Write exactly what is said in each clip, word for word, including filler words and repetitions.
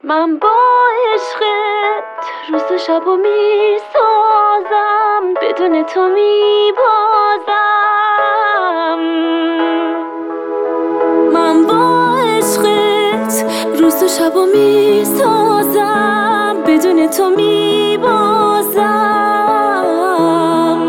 من با عشقت روز و شب و می سازم، بدون تو می بازم. من با عشقت روز و شب و می سازم، بدون تو می بازم.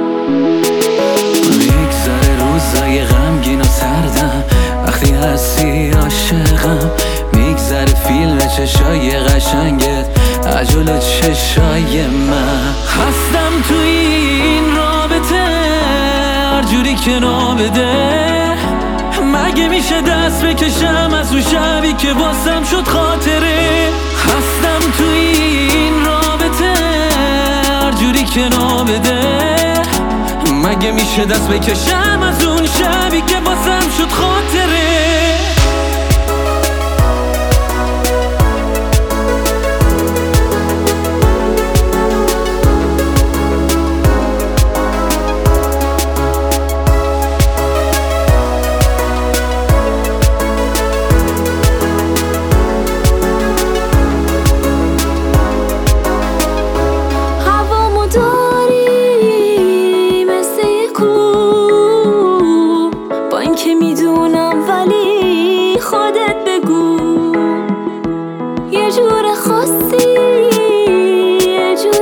میگذره روزای غمگین و سردم، وقتی هستی عاشقم. میگذره فیلم چشای قشنگت، عجل چشای من. هستم توی این رابطه هر جوری که نابده. مگه میشه دست بکشم از اون شبی که واسم شد خاطره. هستم توی این رابطه هر جوری که نابده. مگه میشه دست بکشم از اون شبی که واسم شد خاطره. که میدونم ولی خودت بگو، یه جور خاصی یه جور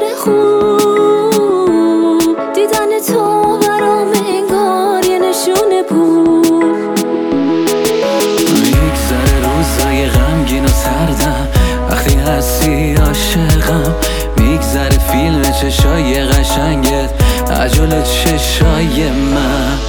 خوب، دیدن تو برام انگار یه نشونه بود. میگذره روزای غمگین و سردم، وقتی هستی عاشقم. میگذره فیلم چشای قشنگت، عجل چشای من.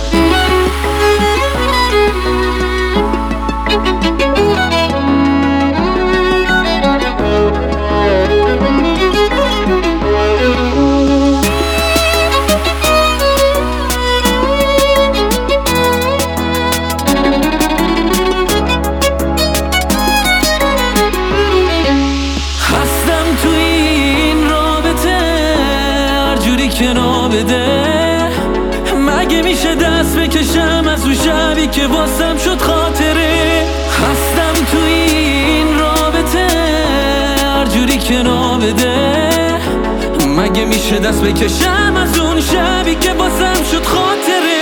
که نابده. مگه میشه دست بکشم از اون شبی که واسم شد خاطره. هستم توی این رابطه هر جوری که نابده. مگه میشه دست بکشم از اون شبی که واسم شد خاطره.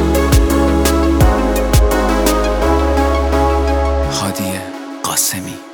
قاسمی